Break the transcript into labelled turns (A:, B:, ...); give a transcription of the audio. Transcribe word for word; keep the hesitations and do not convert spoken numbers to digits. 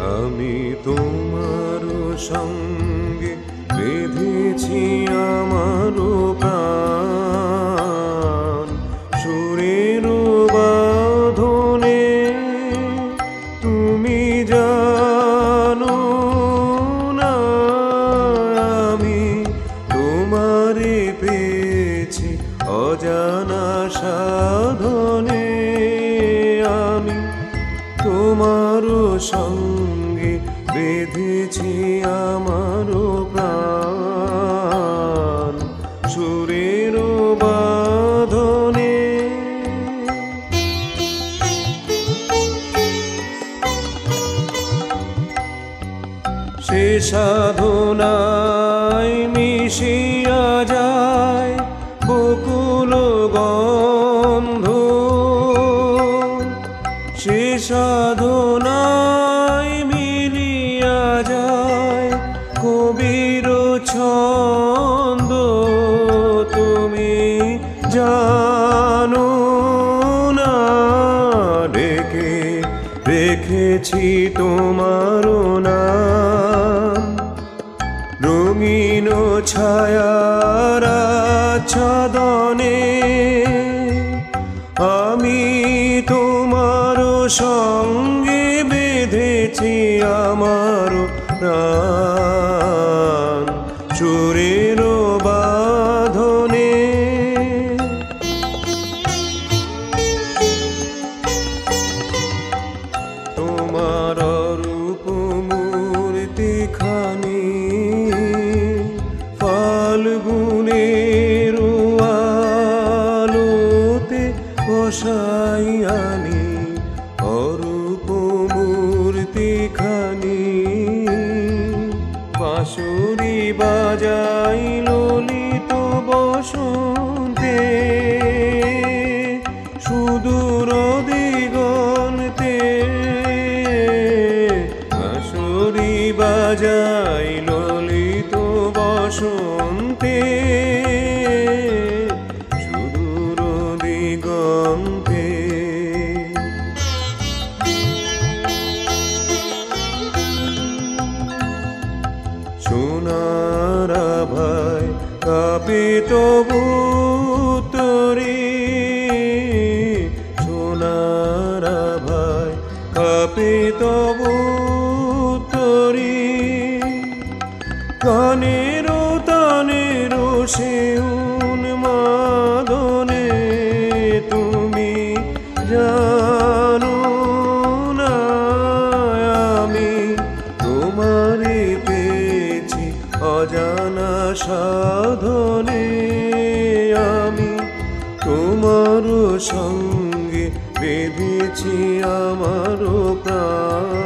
A: আমি তোমার সঙ্গে বেঁধেছি আমার প্রাণ সুরের বাঁধনে। তুমি জানো না আমি তোমারে পেয়েছি অজানা সাধনে। আমি তোমার সঙ্গে বেঁধেছি আমার প্রাণ সুরের বাঁধনে। সে সাধনায় মিশিয়া যায় বকুল গন্ধ। সে সাধনায় মিলিয়া যায় কবির ছন্দ। তুমি জানো না ডেকে রেখেছি তোমার নাম রঙিন ছায়ার আচ্ছাদনে। আমি তোমার সঙ্গে বেঁধেছি আমার প্রাণ সুরের বাঁধনে। তোমার রূপ মূর্তিখানি ফাল্গুনের আলোতে বসাই আনি। অরূপ মূর্তিখানি বাঁশুরি বাজাই ললিত বসন্তে। সুদূর দিগন্তে বাঁশুরি বাজাই ললিত বসন্তে। সুদূর দিগন্তে সোনার আভায় কাঁপে তবু তরি। সোনার আভায় কাঁপে তবু তরি। গানের তানের সে উন্মাদনে। তুমি জানো না আমি তোমারে পেয়েছি অজানা সাধনে। আমি তোমার সঙ্গে বেঁধেছি আমার প্রাণ